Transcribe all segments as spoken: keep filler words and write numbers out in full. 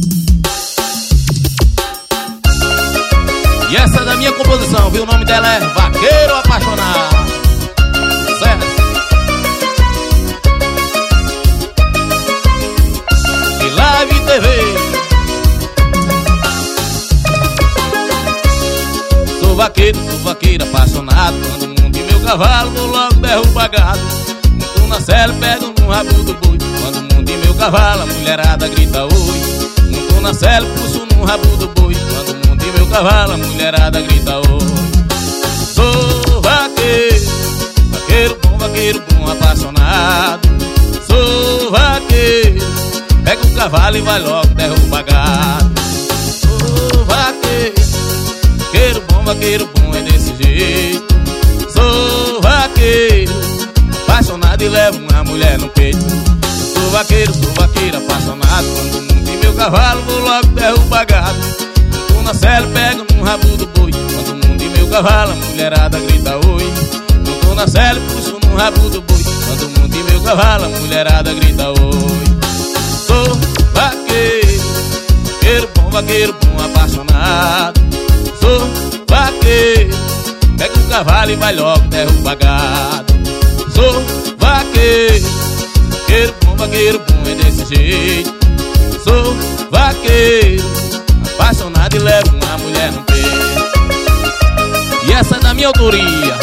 E essa é da minha composição, viu? O nome dela é Vaqueiro Apaixonado. Certo? E Live T V. Sou vaqueiro, sou vaqueiro apaixonado. Quando monto em meu cavalo, vou logo derrubo a gado. Monto na cela, pego no rabo do boi. Quando monto em meu cavalo, a mulherada grita oi. Monto na cela, puxo no rabo do boi. Quando monto em meu cavalo, a mulherada grita oi. Sou vaqueiro, vaqueiro bom, vaqueiro bom apaixonado. Sou vaqueiro, pega o cavalo e vai logo derruba gado. Sou vaqueiro, vaqueiro bom, vaqueiro bom é desse jeito. Sou vaqueiro, apaixonado e levo uma mulher no peito. Sou vaqueiro, sou vaqueiro apaixonado. Quando monto em meu cavalo, vou logo derruba gado. Monto na cela, pego no rabo do boi. Quando monto em meu cavalo, a mulherada grita oi. Monto na cela, puxo no rabo do boi. Quando monto em meu cavalo, a mulherada grita oi. Sou vaqueiro, vaqueiro bom, vaqueiro bom apaixonado. Sou vaqueiro, pega o cavalo e vai logo derruba gado. Sou vaqueiro, vaqueiro bom, vaqueiro bom é desse jeito. Sou vaqueiro, apaixonado e levo uma mulher no peito. E essa é da minha autoria.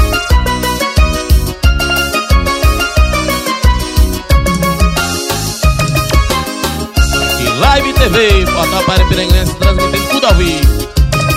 E Live T V, portal para Piranguense, transmitindo tudo ao vivo.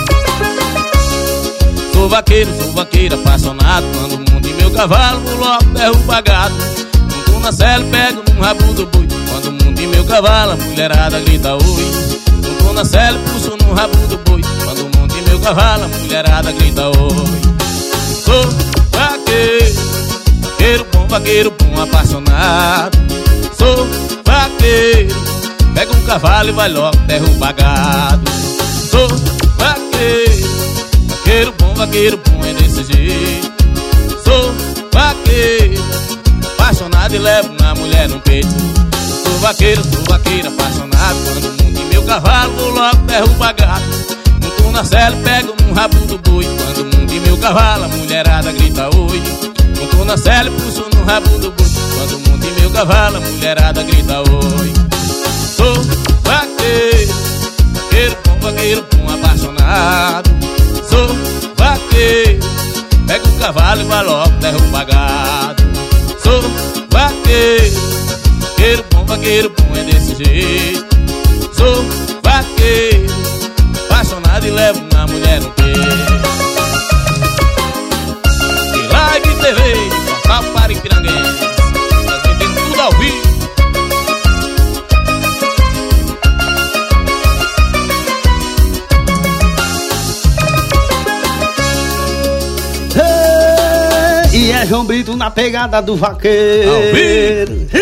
Sou vaqueiro, sou vaqueiro apaixonado. Quando monto em meu cavalo, vou logo derruba gado. Monto na cela, pego no rabo do boi. Quando monto em meu cavalo, a mulherada grita oi. Monto na cela, puxo no rabo do boi. Quando monto em meu cavalo, a mulherada grita oi. Sou vaqueiro, vaqueiro bom, vaqueiro bom apaixonado. Sou vaqueiro, pega um cavalo e vai logo derruba gado. Sou vaqueiro, vaqueiro bom, vaqueiro bom é desse jeito. Sou vaqueiro, apaixonado e levo uma mulher no peito. Sou vaqueiro, sou vaqueiro apaixonado. Quando monto em meu cavalo, vou logo derruba gado. Monto na cela, pego no rabo do boi. Quando monto em meu cavalo, a mulherada grita oi. Monto na cela, puxo no rabo do boi. Quando monto em meu cavalo, a mulherada grita oi. Sou vaqueiro, vaqueiro bom, vaqueiro bom apaixonado. Sou vaqueiro, pega o cavalo e vai logo derruba gado. Sou vaqueiro, vaqueiro bom, vaqueiro bom é desse jeito. Sou vaqueiro, apaixonado e levo uma mulher no peito. E Live T V, portal para Piranguense, transmitindo tudo ao vivo. E é João Brito na pegada do vaqueiro.